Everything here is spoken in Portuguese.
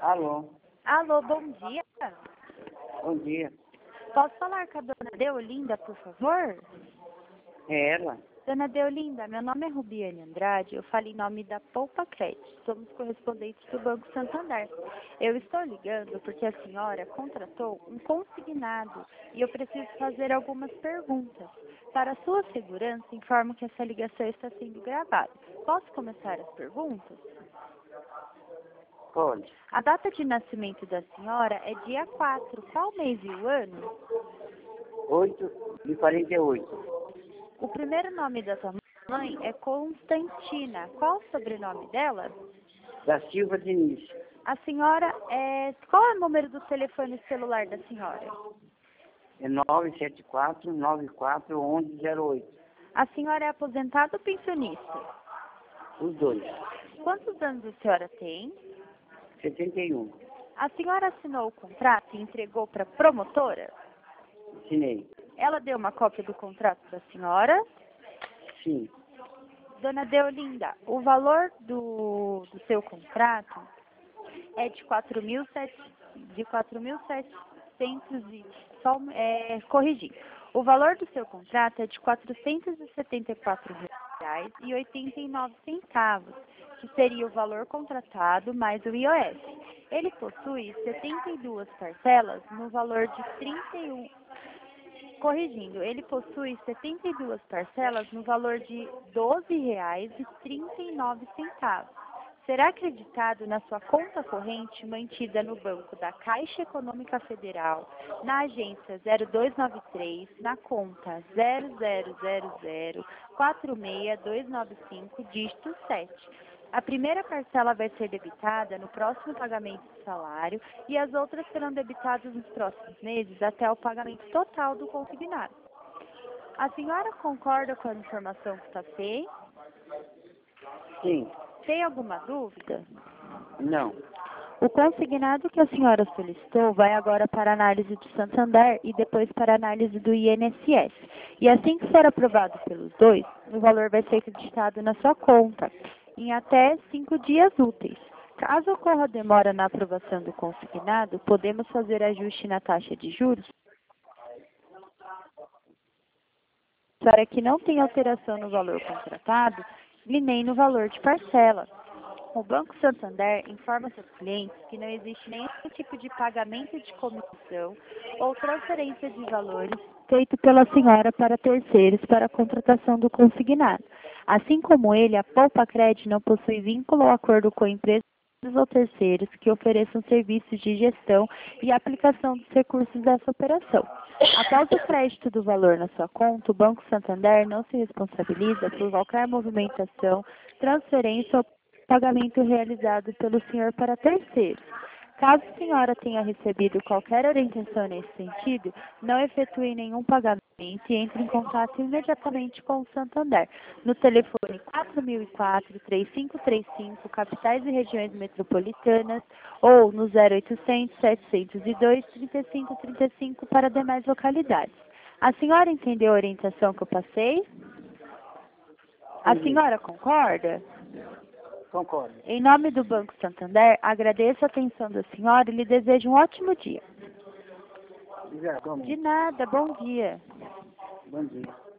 Alô, Alô, bom dia. bom dia. Posso falar com a dona Deolinda, por favor? É ela? Dona Deolinda, meu nome é Rubiane Andrade, eu falo em nome da Poupa Crédito, somos correspondentes do Banco Santander. Eu estou ligando porque a senhora contratou um consignado e eu preciso fazer algumas perguntas. Para sua segurança, informo que essa ligação está sendo gravada. Posso começar as perguntas? Pode. A data de nascimento da senhora é dia 4. Qual mês e o ano? 8/48. O primeiro nome da sua mãe é Constantina. Qual o sobrenome dela? Da Silva Diniz. A senhora é... Qual é o número do telefone celular da senhora? É 974-94-1108. A senhora é aposentada ou pensionista? Os dois. Quantos anos a senhora tem? 71. A senhora assinou o contrato e entregou para a promotora? Assinei. Ela deu uma cópia do contrato para a senhora? Sim. Dona Deolinda, o valor do seu contrato é de 4.700 e corrigindo. O valor do seu contrato é de R$ 474,89, que seria o valor contratado mais o IOF. Ele possui 72 parcelas no valor de 31. Corrigindo, ele possui 72 parcelas no valor de R$ 12,39. Será acreditado na sua conta corrente mantida no Banco da Caixa Econômica Federal, na agência 0293, na conta 00046295, dígito 7. A primeira parcela vai ser debitada no próximo pagamento do salário e as outras serão debitadas nos próximos meses até o pagamento total do consignado. A senhora concorda com a informação que passei? Sim. Tem alguma dúvida? Não. O consignado que a senhora solicitou vai agora para a análise do Santander e depois para a análise do INSS. E assim que for aprovado pelos dois, o valor vai ser acreditado na sua conta em até 5 dias úteis. Caso ocorra demora na aprovação do consignado, podemos fazer ajuste na taxa de juros para que não tenha alteração no valor contratado e nem no valor de parcela. O Banco Santander informa seus clientes que não existe nenhum tipo de pagamento de comissão ou transferência de valores feito pela senhora para terceiros para a contratação do consignado. Assim como ele, a Poupa Crédito não possui vínculo ou acordo com empresas ou terceiros que ofereçam serviços de gestão e aplicação dos recursos dessa operação. Após o crédito do valor na sua conta, o Banco Santander não se responsabiliza por qualquer movimentação, transferência ou pagamento realizado pelo senhor para terceiros. Caso a senhora tenha recebido qualquer orientação nesse sentido, não efetue nenhum pagamento e entre em contato imediatamente com o Santander, no telefone 4004-3535, capitais e regiões metropolitanas, ou no 0800-702-3535 para demais localidades. A senhora entendeu a orientação que eu passei? A senhora concorda? Concordo. Em nome do Banco Santander, agradeço a atenção da senhora e lhe desejo um ótimo dia. Obrigado. De nada, bom dia. Bom dia.